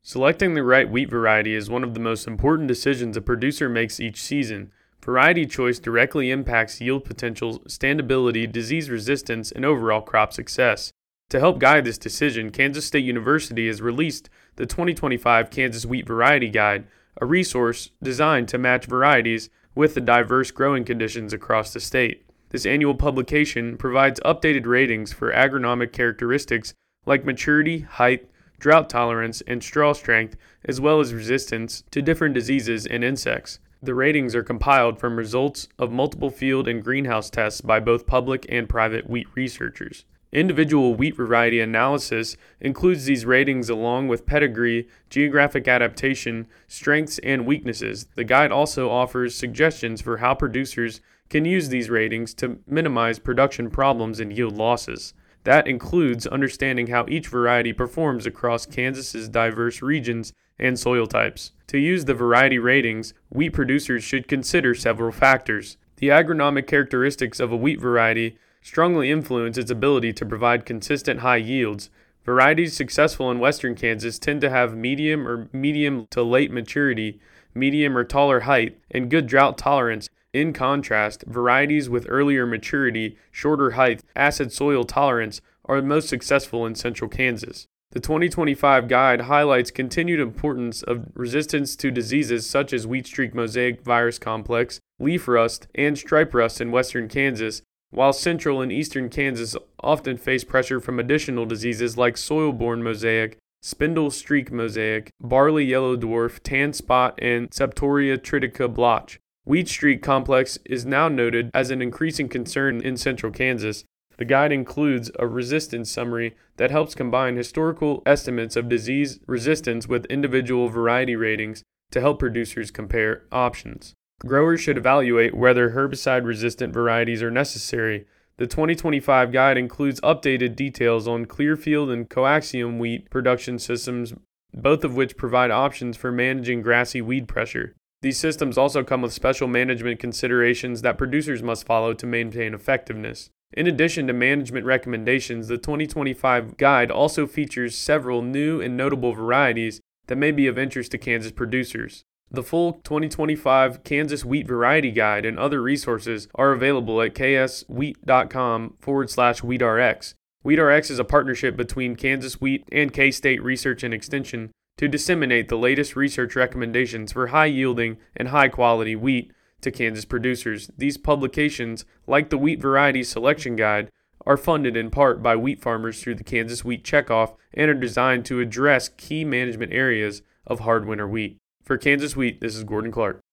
Selecting the right wheat variety is one of the most important decisions a producer makes each season. Variety choice directly impacts yield potential, standability, disease resistance, and overall crop success. To help guide this decision, Kansas State University has released the 2025 Kansas Wheat Variety Guide, a resource designed to match varieties with the diverse growing conditions across the state. This annual publication provides updated ratings for agronomic characteristics like maturity, height, drought tolerance, and straw strength, as well as resistance to different diseases and insects. The ratings are compiled from results of multiple field and greenhouse tests by both public and private wheat researchers. Individual wheat variety analysis includes these ratings along with pedigree, geographic adaptation, strengths, and weaknesses. The guide also offers suggestions for how producers can use these ratings to minimize production problems and yield losses. That includes understanding how each variety performs across Kansas's diverse regions and soil types. To use the variety ratings, wheat producers should consider several factors. The agronomic characteristics of a wheat variety strongly influence its ability to provide consistent high yields. Varieties successful in western Kansas tend to have medium to late maturity, medium or taller height, and good drought tolerance. In contrast, varieties with earlier maturity, shorter height, acid soil tolerance are most successful in central Kansas. The 2025 guide highlights continued importance of resistance to diseases such as wheat streak mosaic virus complex, leaf rust, and stripe rust in western Kansas, while central and eastern Kansas often face pressure from additional diseases like soil-borne mosaic, spindle streak mosaic, barley yellow dwarf, tan spot, and Septoria tritica blotch. Wheat streak complex is now noted as an increasing concern in central Kansas. The guide includes a resistance summary that helps combine historical estimates of disease resistance with individual variety ratings to help producers compare options. Growers should evaluate whether herbicide-resistant varieties are necessary. The 2025 guide includes updated details on Clearfield and coaxium wheat production systems, both of which provide options for managing grassy weed pressure. These systems also come with special management considerations that producers must follow to maintain effectiveness. In addition to management recommendations, the 2025 guide also features several new and notable varieties that may be of interest to Kansas producers. The full 2025 Kansas Wheat Variety Guide and other resources are available at kswheat.com/wheatrx. WheatRx is a partnership between Kansas Wheat and K-State Research and Extension to disseminate the latest research recommendations for high-yielding and high-quality wheat to Kansas producers. These publications, like the Wheat Variety Selection Guide, are funded in part by wheat farmers through the Kansas Wheat Checkoff and are designed to address key management areas of hard winter wheat. For Kansas Wheat, this is Gordon Clark.